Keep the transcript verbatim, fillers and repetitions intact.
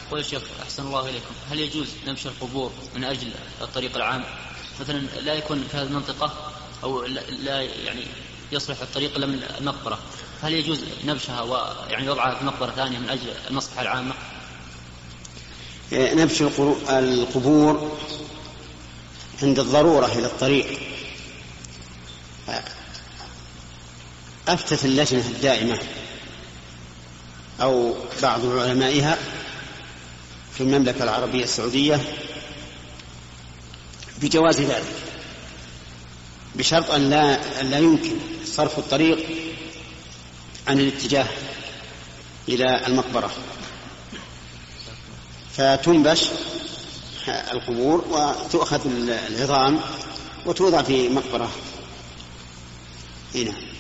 قول الشيخ أحسن الله إليكم، هل يجوز نبش القبور من أجل الطريق العام؟ مثلا لا يكون في هذه المنطقة أو لا يعني يصلح الطريق إلا من المقبرة، هل يجوز نبشها ويعني وضعها في مقبرة ثانية من أجل المصلحة العامة؟ نبش القبور عند الضرورة إلى الطريق. أفتت اللجنة الدائمة أو بعض علمائها في المملكة العربية السعودية بجواز ذلك، بشرط أن لا, أن لا يمكن صرف الطريق عن الاتجاه إلى المقبرة، فتنبش القبور وتؤخذ العظام وتوضع في مقبرة هنا.